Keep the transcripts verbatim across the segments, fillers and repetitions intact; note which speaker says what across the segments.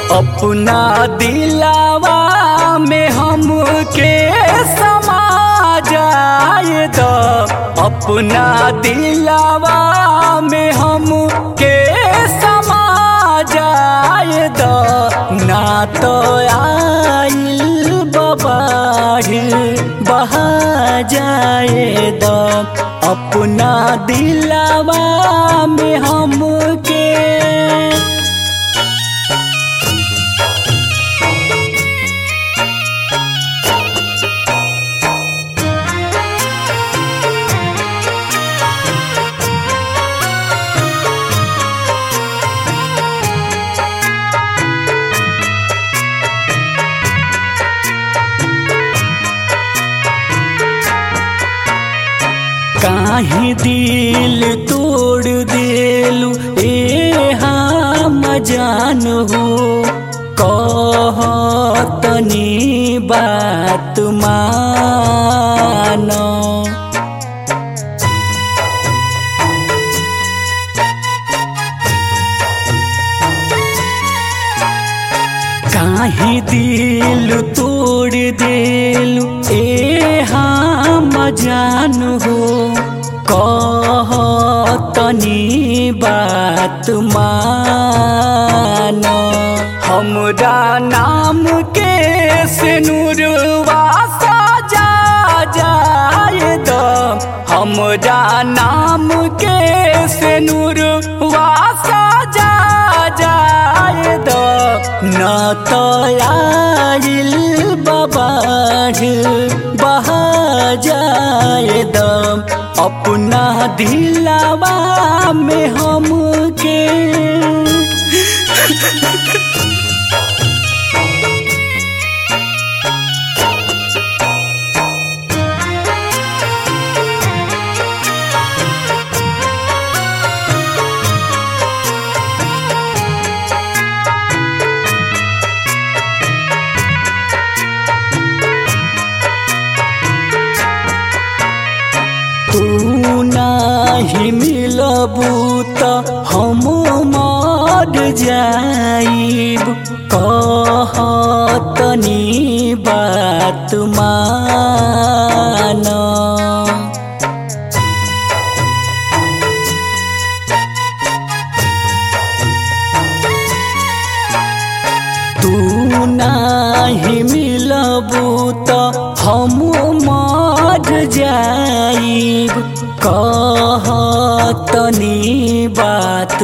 Speaker 1: अपना दिलावा में हमके समा जाए दो, अपना दिलावा में हमके समा जाए दो, ना तो आइल बबाढ़ बहा जाए दो, अपना दिलावा में हमके। काहे दिल तोड़ देलू ए हम जान हो, कहतनी बात मानो। काहे दिल तोड़ देलू ए हम जान हो, कहतनी बात मानो। हमरा नाम के सिनुरवा सजा जाए दो, हमरा नाम के सिनुरवा सजा जाए दो, न तो आइल बबाढ़ बहा जाए दो, अपना दिलावा में हमके। तू नाही मिलबू त हम मर जाइब, कहतनी बात मानो। तू नाही मिलबू त हम मर जाइब, कहतनी बात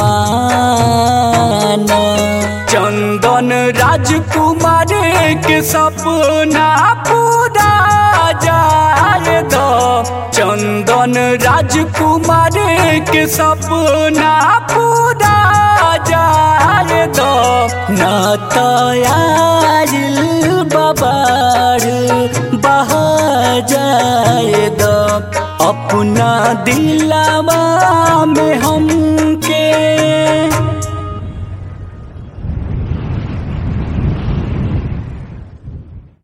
Speaker 1: मानो। चंदन राजकुमार के सपना पूरा जाए दो, चंदन राजकुमार के सपना पूरा जाए दो, न तो आइल बबाढ़ बहा जाए दो, अपना दिलावा में हम